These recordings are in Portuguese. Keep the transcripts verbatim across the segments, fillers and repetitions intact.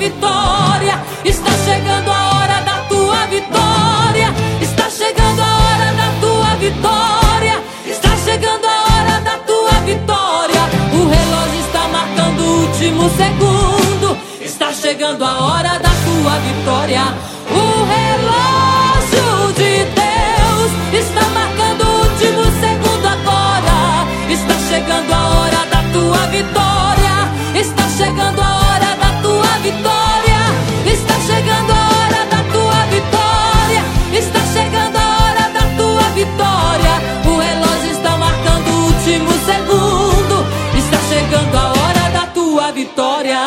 vitória. Está chegando a hora da tua vitória. Está chegando a hora da tua vitória. Está chegando a hora da tua vitória. O relógio está marcando o último segundo. Está chegando a hora da tua vitória. O relógio de Deus está marcando o último segundo agora. Está chegando a hora da tua vitória. Está chegando a hora da tua vitória. Está chegando a hora da tua vitória. Está chegando a hora da tua vitória. O relógio está marcando o último segundo. Está chegando a hora da tua vitória.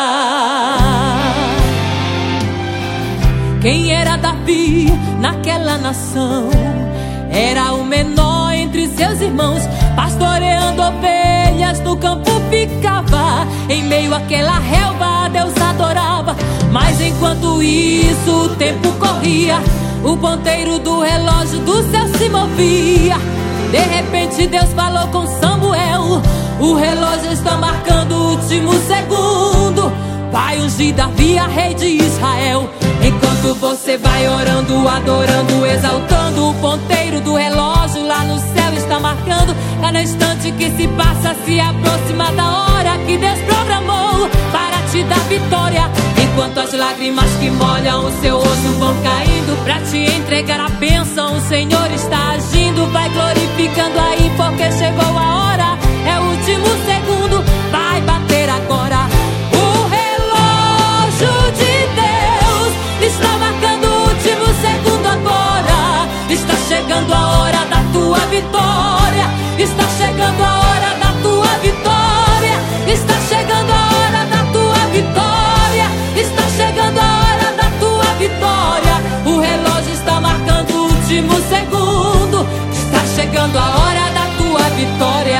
Quem era Davi naquela nação? Era o menor entre seus irmãos. Pastoreando ovelhas no campo ficava. Em meio àquela relva Deus adorava. Mas enquanto isso o tempo corria, o ponteiro do relógio do céu se movia. De repente Deus falou com Samuel: o relógio está marcando o último segundo. Vai ungir Davi a rei de Israel. Enquanto você vai orando, adorando, exaltando, o ponteiro do relógio lá no céu está marcando. Cada instante que se passa se aproxima da hora que Deus programou para te dar vitória. Enquanto as lágrimas que molham o seu rosto vão caindo pra te entregar a bênção, o Senhor está agindo. Vai glorificando aí, porque chegou a hora. É o último segundo, vai bater agora. O relógio de Deus está marcando o último segundo agora. Está chegando a hora da tua vitória. Está chegando a hora da tua vitória. Está chegando a hora da tua vitória. Está chegando a hora da tua vitória. O relógio está marcando o último segundo. Está chegando a hora da tua vitória.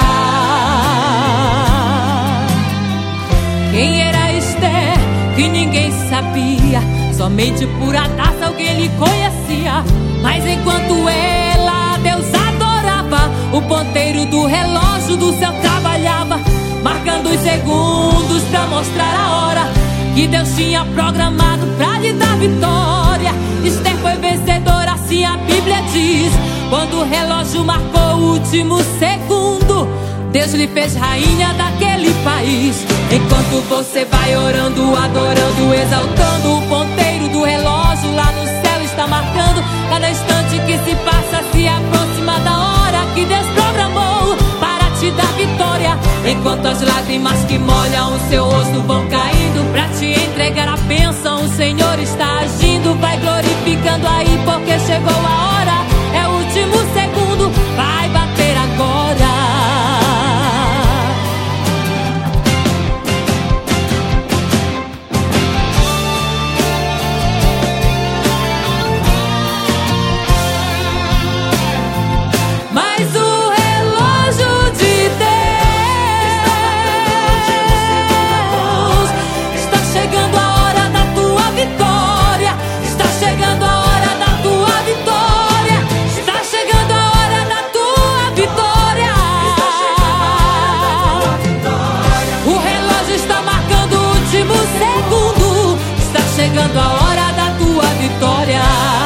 Quem era Esther que ninguém sabia? Somente por acaso alguém lhe conhecia. Mas enquanto ela Deus adorava, o ponteiro do relógio do céu trabalhava, marcando os segundos pra mostrar a hora que Deus tinha programado pra lhe dar vitória. Esther foi vencedora, assim a Bíblia diz. Quando o relógio marcou o último segundo, Deus lhe fez rainha daquele país. Enquanto você vai orando, adorando, exaltando, o ponteiro do relógio lá no céu está marcando. Cada instante que se passa se aproxima da hora que Deus programou para te dar vitória. Enquanto as lágrimas que molham o seu rosto vão caindo pra te entregar a bênção, o Senhor está agindo. Vai glorificando aí, porque chegou a hora. É o último segundo, vai bater agora. Chegando a hora da tua vitória.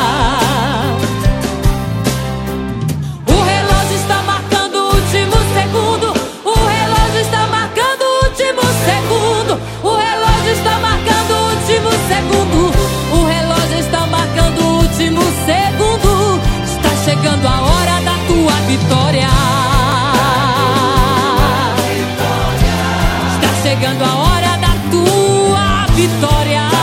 O relógio está marcando o último segundo. O relógio está marcando o último segundo. O relógio está marcando o último segundo. O relógio está marcando o último segundo. Está chegando a hora da tua vitória. Está chegando a hora da tua vitória.